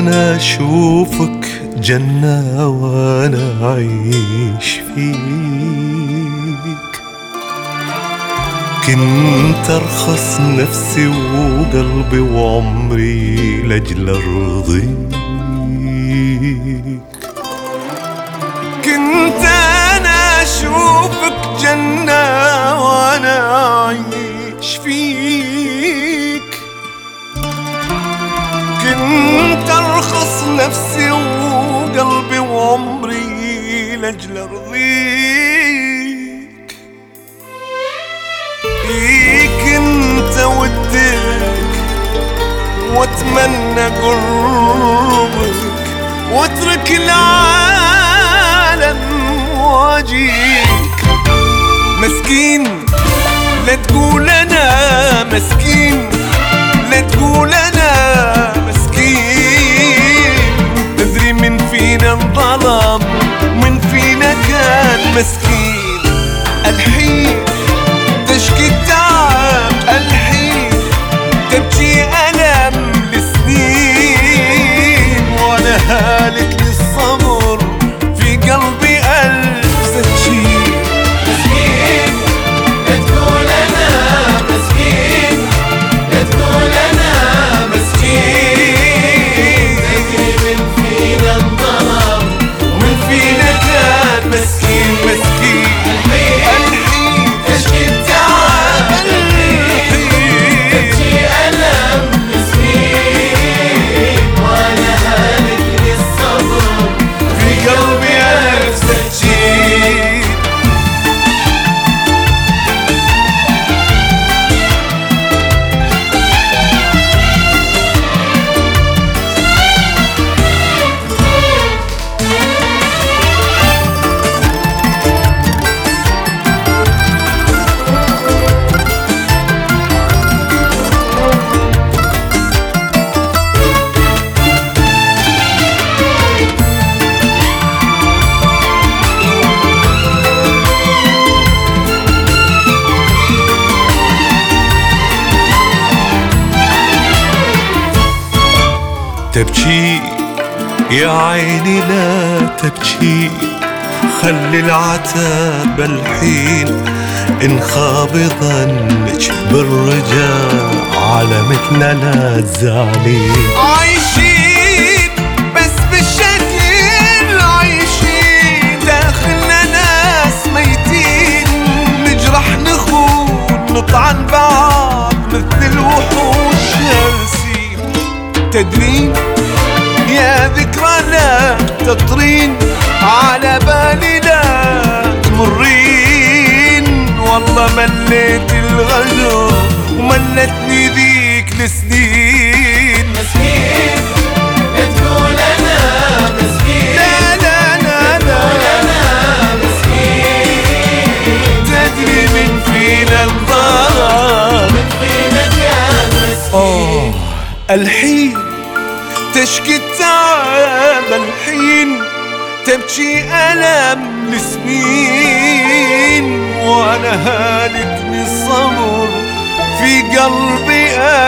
أنا أشوفك جنة وأنا أعيش فيك. كنت أرخص نفسي وقلبي وعمري لأجل أرضيك. كنت أنا أشوفك جنة وأنا أعيش فيك. كنت أرخص نفسي وقلبي وعمري لأجل أرضيك. فيك انت ودك واتمنى قربك واترك العالم واجيك. مسكين لا تقول انا مسكين، لا تقول انا مسكين. تدري من فينا انظلم ومن فينا كان مسكين. الحين تشكي التعب، الحين تبكي ألم لسنين، وأنا هالك للصبر في قلبي ألف سكين. مسكين لا تقول أنا مسكين، لا تقول أنا مسكين. تدري من فينا انظلم ومن فينا كان مسكين مسكين. الحين تشكي التعب، تبكي ألم لسنين، وأنا هالك للصبر في قلبي ألف سكين. تبكي يا عيني لا تبكي، خلي العتاب الحين انخاب ظنك بالرجاء على مثلنا لا تزعلين. عايشين بس بالشكل، عايشين داخلنا ناس ميتين. نجرح نخون نطعن بعض مثل الوحوش ياسين. تدرين يا ذكرى لا تطرين على بالي لا تمرين. والله مليت الغدر وملتني ذيك السنين. مسكين لا تقول أنا مسكين، لا لا لا لا تقول أنا مسكين. تدري من فينا الظلم من فينا كان مسكين. الحين تشكي التعب، الحين تبكي ألم لسنين، وأنا هالكني الصبر في قلبي